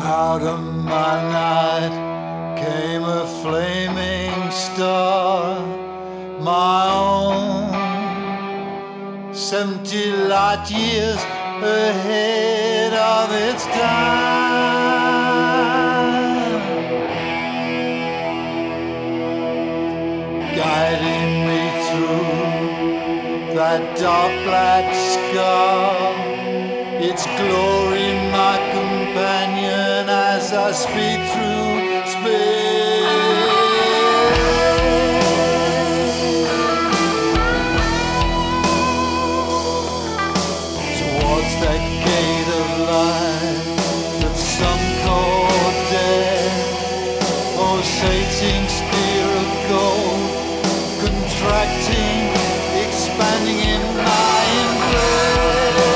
Out of my night came a flaming star, my own, 70 light years ahead of its time, guiding me through that dark black scar, its glory my companion as I speed through space. Towards that gate of light that some call death, pulsating spear of gold, contracting, expanding in my embrace.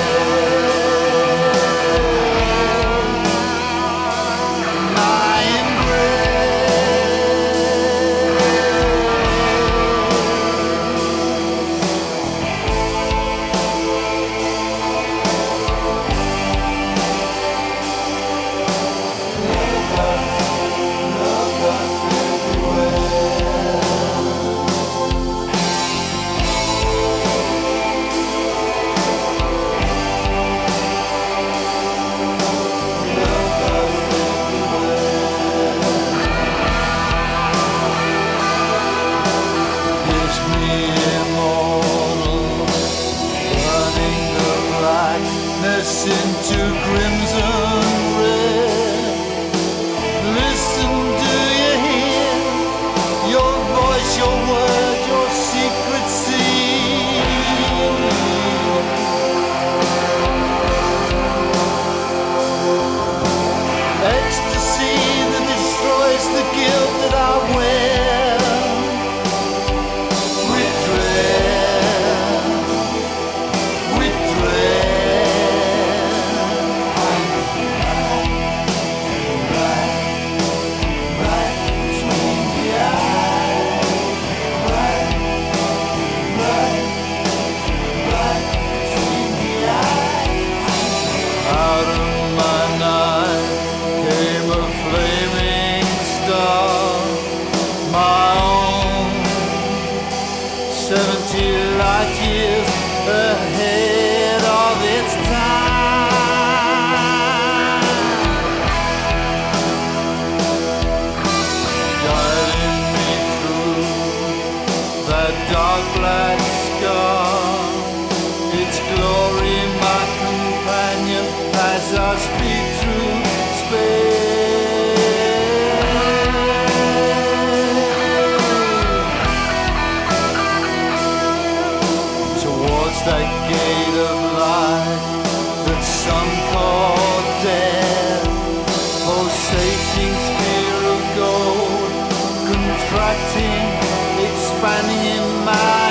Into crimson red. Listen, do you hear your voice, your word, your secret seed? Ecstasy that destroys the guilt that I wear. Light years ahead of its time, guiding me through that dark black scar, its glory my companion as I speed through space. That gate of light that some call death, pulsating spear of gold, contracting, expanding in my